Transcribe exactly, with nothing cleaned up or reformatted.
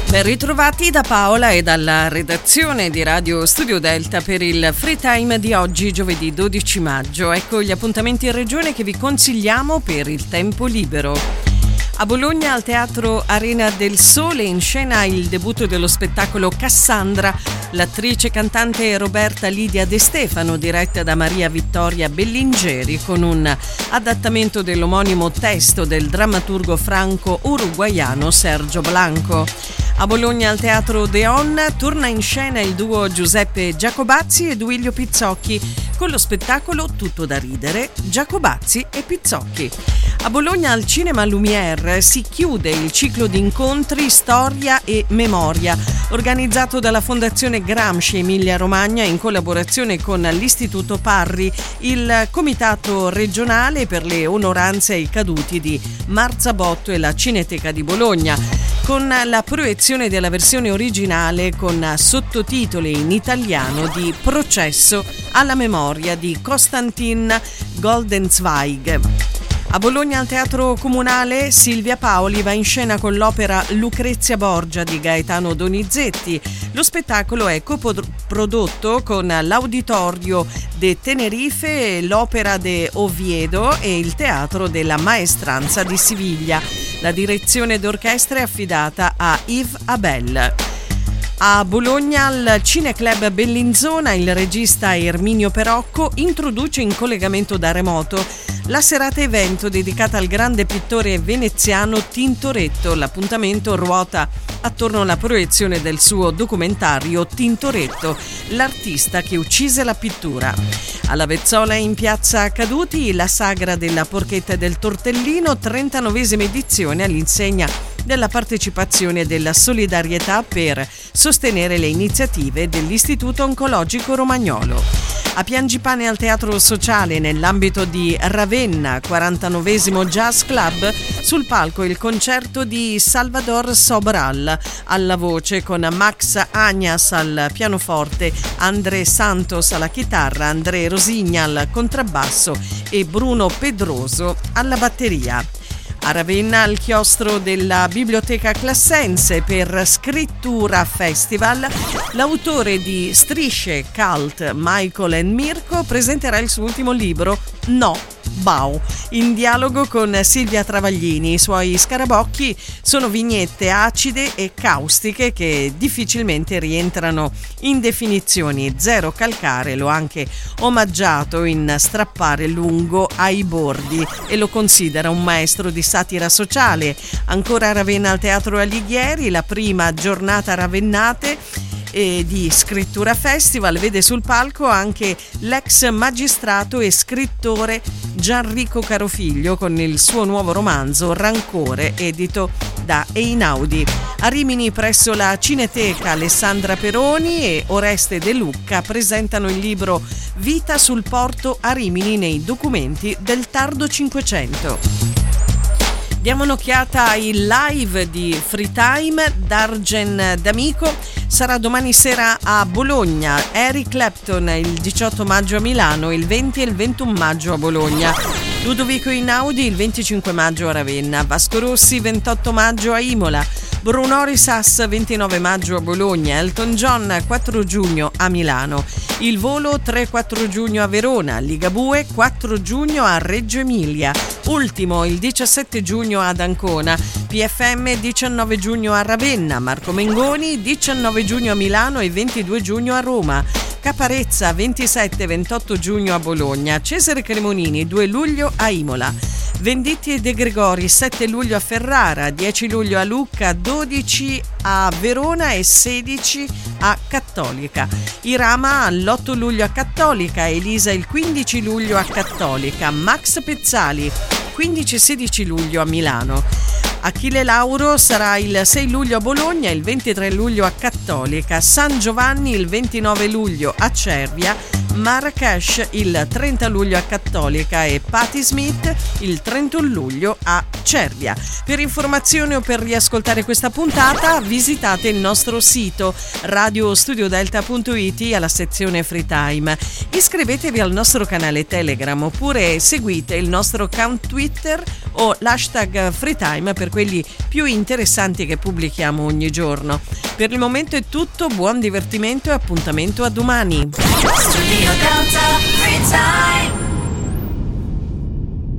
Ben ritrovati da Paola e dalla redazione di Radio Studio Delta per il Free Time di oggi, giovedì dodici maggio. Ecco gli appuntamenti in regione che vi consigliamo per il tempo libero. A Bologna, al Teatro Arena del Sole, in scena il debutto dello spettacolo Cassandra. L'attrice e cantante Roberta Lidia De Stefano, diretta da Maria Vittoria Bellingeri, con un adattamento dell'omonimo testo del drammaturgo franco-uruguaiano Sergio Blanco. A Bologna, al Teatro Deon, torna in scena il duo Giuseppe Giacobazzi e Duilio Pizzocchi, con lo spettacolo Tutto da ridere, Giacobazzi e Pizzocchi. A Bologna, al Cinema Lumière, si chiude il ciclo di incontri Storia e Memoria, organizzato dalla Fondazione Gramsci Emilia Romagna in collaborazione con l'Istituto Parri, il Comitato Regionale per le Onoranze ai Caduti di Marzabotto e la Cineteca di Bologna, con la proiezione della versione originale con sottotitoli in italiano di Processo alla memoria di Konstantin Goldenzweig. A Bologna, al Teatro Comunale, Silvia Paoli va in scena con l'opera Lucrezia Borgia di Gaetano Donizetti. Lo spettacolo è coprodotto con l'Auditorio de Tenerife, l'Opera de Oviedo e il Teatro della Maestranza di Siviglia. La direzione d'orchestra è affidata a Yves Abel. A Bologna, al Cineclub Bellinzona, il regista Erminio Perocco introduce in collegamento da remoto la serata evento dedicata al grande pittore veneziano Tintoretto. L'appuntamento ruota attorno alla proiezione del suo documentario Tintoretto, l'artista che uccise la pittura. Alla Vezzola, in piazza Caduti, la sagra della porchetta e del tortellino, trentanovesima edizione all'insegna della partecipazione e della solidarietà per sostenere le iniziative dell'Istituto Oncologico Romagnolo. A Piangipane, al Teatro Sociale, nell'ambito di Ravenna, quarantanovesimo Jazz Club, sul palco il concerto di Salvador Sobral alla voce, con Max Agnas al pianoforte, André Santos alla chitarra, André Rosigna al contrabbasso e Bruno Pedroso alla batteria. A Ravenna, al chiostro della Biblioteca Classense, per Scrittura Festival, l'autore di Strisce Cult, Michael and Mirko, presenterà il suo ultimo libro, No, Bau, in dialogo con Silvia Travaglini. I suoi scarabocchi sono vignette acide e caustiche che difficilmente rientrano in definizioni. Zero calcare lo ha anche omaggiato in Strappare lungo ai bordi e lo considera un maestro di satira sociale. Ancora a Ravenna, al Teatro Alighieri, la prima giornata ravennate e di Scrittura Festival vede sul palco anche l'ex magistrato e scrittore Gianrico Carofiglio con il suo nuovo romanzo Rancore, edito da Einaudi. A Rimini, presso la Cineteca, Alessandra Peroni e Oreste De Lucca presentano il libro Vita sul porto a Rimini nei documenti del tardo Cinquecento. Diamo un'occhiata ai live di Free Time. D'Argen D'Amico sarà domani sera a Bologna, Eric Clapton il diciotto maggio a Milano, il venti e il ventuno maggio a Bologna, Ludovico Einaudi il venticinque maggio a Ravenna, Vasco Rossi ventotto maggio a Imola, Brunori Sass ventinove maggio a Bologna, Elton John quattro giugno a Milano, Il Volo tre quattro giugno a Verona, Ligabue quattro giugno a Reggio Emilia, Ultimo il diciassette giugno ad Ancona, P F M diciannove giugno a Ravenna, Marco Mengoni diciannove giugno a Milano e ventidue giugno a Roma, Caparezza ventisette e ventotto giugno a Bologna, Cesare Cremonini due luglio a Imola, Venditti e De Gregori sette luglio a Ferrara, dieci luglio a Lucca, dodici a Verona e sedici a Cattolica, Irama l'otto luglio a Cattolica, Elisa il quindici luglio a Cattolica, Max Pezzali quindici e sedici luglio a Milano. Achille Lauro sarà il sei luglio a Bologna, il ventitré luglio a Cattolica, San Giovanni il ventinove luglio a Cervia, Marrakesh il trenta luglio a Cattolica e Patti Smith il trentuno luglio a Cervia. Per informazioni o per riascoltare questa puntata visitate il nostro sito radio studio delta punto it alla sezione Free Time. Iscrivetevi al nostro canale Telegram oppure seguite il nostro account Twitter o l'hashtag FreeTime per quelli più interessanti che pubblichiamo ogni giorno. Per il momento è tutto, buon divertimento e appuntamento a domani.